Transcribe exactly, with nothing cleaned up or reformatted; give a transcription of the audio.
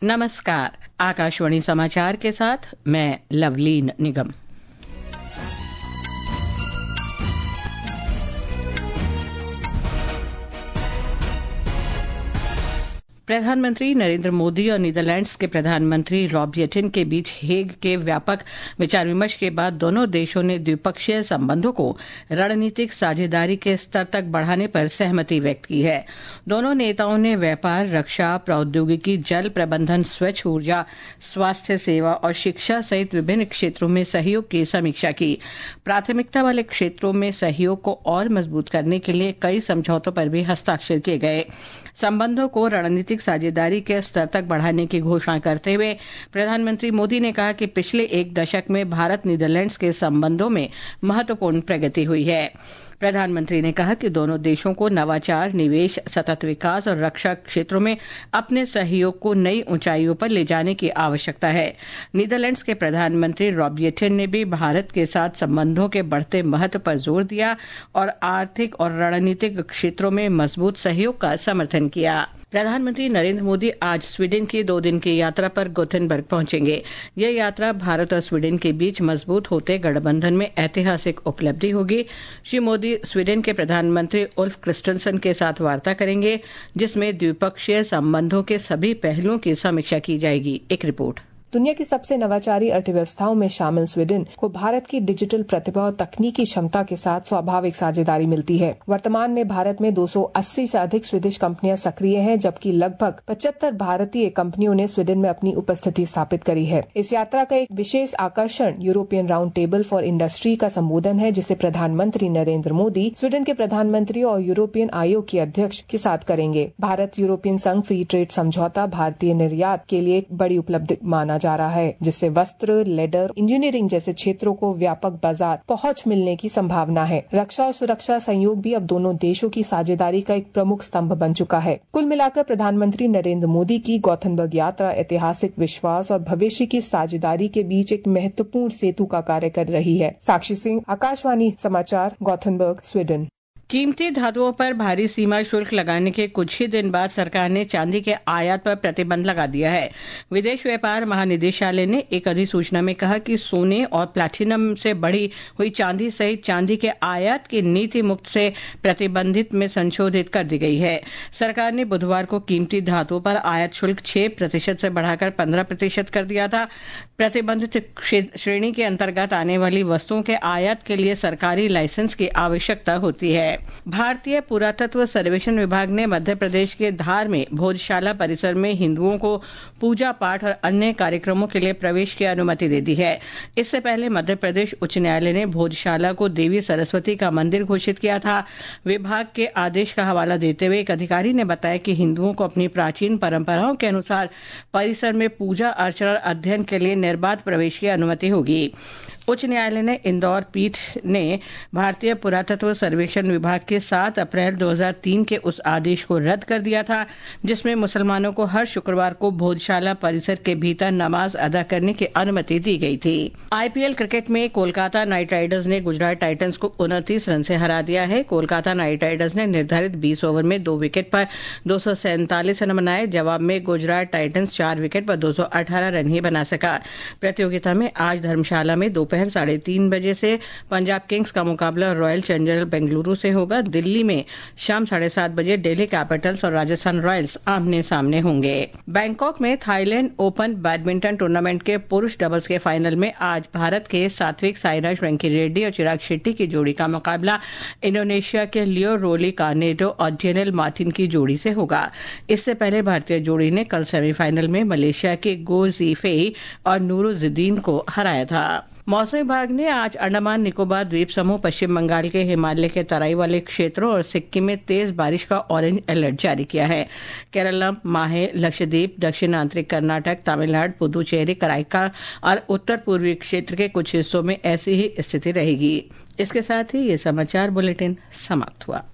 नमस्कार, आकाशवाणी समाचार के साथ मैं लवलीन निगम। प्रधानमंत्री नरेंद्र मोदी और नीदरलैंड्स के प्रधानमंत्री रॉब येटेन के बीच हेग के व्यापक विचार विमर्श के बाद दोनों देशों ने द्विपक्षीय संबंधों को रणनीतिक साझेदारी के स्तर तक बढ़ाने पर सहमति व्यक्त की है। दोनों नेताओं ने व्यापार, रक्षा, प्रौद्योगिकी, जल प्रबंधन, स्वच्छ ऊर्जा, स्वास्थ्य सेवा और शिक्षा सहित विभिन्न क्षेत्रों में सहयोग की समीक्षा की। प्राथमिकता वाले क्षेत्रों में सहयोग को और मजबूत करने के लिए कई समझौतों पर भी हस्ताक्षर किए गए। संबंधों को रणनीतिक साझेदारी के स्तर तक बढ़ाने की घोषणा करते हुए प्रधानमंत्री मोदी ने कहा कि पिछले एक दशक में भारत नीदरलैंड्स के संबंधों में महत्वपूर्ण प्रगति हुई है। प्रधानमंत्री ने कहा कि दोनों देशों को नवाचार, निवेश, सतत विकास और रक्षा क्षेत्रों में अपने सहयोग को नई ऊंचाइयों पर ले जाने की आवश्यकता है। नीदरलैंड्स के प्रधानमंत्री रॉब येटेन ने भी भारत के साथ संबंधों के बढ़ते महत्व पर जोर दिया और आर्थिक और रणनीतिक क्षेत्रों में मजबूत सहयोग का समर्थन किया। प्रधानमंत्री नरेंद्र मोदी आज स्वीडन की दो दिन की यात्रा पर गोथेनबर्ग पहुंचेंगे। यह यात्रा भारत और स्वीडन के बीच मजबूत होते गठबंधन में ऐतिहासिक उपलब्धि होगी। श्री मोदी स्वीडन के प्रधानमंत्री उल्फ क्रिस्टनसन के साथ वार्ता करेंगे, जिसमें द्विपक्षीय संबंधों के सभी पहलुओं की समीक्षा की जाएगी। एक रिपोर्ट। दुनिया की सबसे नवाचारी अर्थव्यवस्थाओं में शामिल स्वीडन को भारत की डिजिटल प्रतिभा और तकनीकी क्षमता के साथ स्वाभाविक साझेदारी मिलती है। वर्तमान में भारत में दो सौ अस्सी से अधिक स्वीडिश कंपनियां सक्रिय हैं, जबकि लगभग पचहत्तर भारतीय कंपनियों ने स्वीडन में अपनी उपस्थिति स्थापित करी है। इस यात्रा का एक विशेष आकर्षण European round table for industry का संबोधन है, जिसे प्रधानमंत्री नरेंद्र मोदी स्वीडन के प्रधानमंत्री और यूरोपियन आयोग के अध्यक्ष के साथ करेंगे। भारत यूरोपियन संघ फ्री ट्रेड समझौता भारतीय निर्यात के लिए एक बड़ी उपलब्धि माना जा रहा है, जिससे वस्त्र, लेदर, इंजीनियरिंग जैसे क्षेत्रों को व्यापक बाजार पहुंच मिलने की संभावना है। रक्षा और सुरक्षा सहयोग भी अब दोनों देशों की साझेदारी का एक प्रमुख स्तंभ बन चुका है। कुल मिलाकर प्रधानमंत्री नरेंद्र मोदी की गोथेनबर्ग यात्रा ऐतिहासिक विश्वास और भविष्य की साझेदारी के बीच एक महत्वपूर्ण सेतु का कार्य कर रही है। साक्षी सिंह, आकाशवाणी समाचार, गोथेनबर्ग, स्वीडन। कीमती धातुओं पर भारी सीमा शुल्क लगाने के कुछ ही दिन बाद सरकार ने चांदी के आयात पर प्रतिबंध लगा दिया है। विदेश व्यापार महानिदेशालय ने एक अधिसूचना में कहा कि सोने और प्लैटिनम से बढ़ी हुई चांदी सहित चांदी के आयात की नीति मुक्त से प्रतिबंधित में संशोधित कर दी गई है। सरकार ने बुधवार को कीमती धातुओं पर आयात शुल्क छह प्रतिशत से बढ़ाकर पंद्रह प्रतिशत कर दिया था। प्रतिबंधित श्रेणी के अंतर्गत आने वाली वस्तुओं के आयात के लिए सरकारी लाइसेंस की आवश्यकता होती है। भारतीय पुरातत्व सर्वेक्षण विभाग ने मध्य प्रदेश के धार में भोजशाला परिसर में हिंदुओं को पूजा पाठ और अन्य कार्यक्रमों के लिए प्रवेश की अनुमति दे दी है। इससे पहले मध्य प्रदेश उच्च न्यायालय ने भोजशाला को देवी सरस्वती का मंदिर घोषित किया था। विभाग के आदेश का हवाला देते हुए एक अधिकारी ने बताया कि हिंदुओं को अपनी प्राचीन परंपराओं के अनुसार परिसर में पूजा अर्चना और अध्ययन के लिए निर्बाध प्रवेश की अनुमति होगी। उच्च न्यायालय ने इंदौर पीठ ने भारतीय पुरातत्व सर्वेक्षण विभाग के सात अप्रैल दो हज़ार तीन के उस आदेश को रद्द कर दिया था, जिसमें मुसलमानों को हर शुक्रवार को भोजशाला परिसर के भीतर नमाज अदा करने की अनुमति दी गई थी। आईपीएल क्रिकेट में कोलकाता नाइट राइडर्स ने गुजरात टाइटंस को उनतीस रन से हरा दिया है। कोलकाता नाइट राइडर्स ने निर्धारित बीस ओवर में दो विकेट पर दो सौ सैंतालीस रन बनाए। जवाब में गुजरात टाइटंस चार विकेट पर दो सौ अठारह रन ही बना सका। प्रतियोगिता में आज धर्मशाला में दोपहर साढ़े तीन बजे से पंजाब किंग्स का मुकाबला रॉयल चैलेंजर्स बेंगलुरु से होगा। दिल्ली में शाम साढ़े सात बजे दिल्ली कैपिटल्स और राजस्थान रॉयल्स आमने सामने होंगे। बैंकॉक में थाईलैंड ओपन बैडमिंटन टूर्नामेंट के पुरुष डबल्स के फाइनल में आज भारत के सात्विक साईराज रंकीरेड्डी और चिराग शेट्टी की जोड़ी का मुकाबला इंडोनेशिया के लियो रोली कार्नेडो और डेनियल मार्टिन की जोड़ी से होगा। इससे पहले भारतीय जोड़ी ने कल सेमीफाइनल में मलेशिया के गो ज़ीफेई और नूरुज्जदीन को हराया था। मौसम विभाग ने आज अंडमान निकोबार द्वीप समूह, पश्चिम बंगाल के हिमालय के तराई वाले क्षेत्रों और सिक्किम में तेज बारिश का ऑरेंज अलर्ट जारी किया है। केरला, माहे, लक्षद्वीप, दक्षिण आंतरिक कर्नाटक, तमिलनाडु, पुदुचेरी, कराईका और उत्तर पूर्वी क्षेत्र के कुछ हिस्सों में ऐसी ही स्थिति रहेगी। इसके साथ ही ये समाचार बुलेटिन समाप्त हुआ।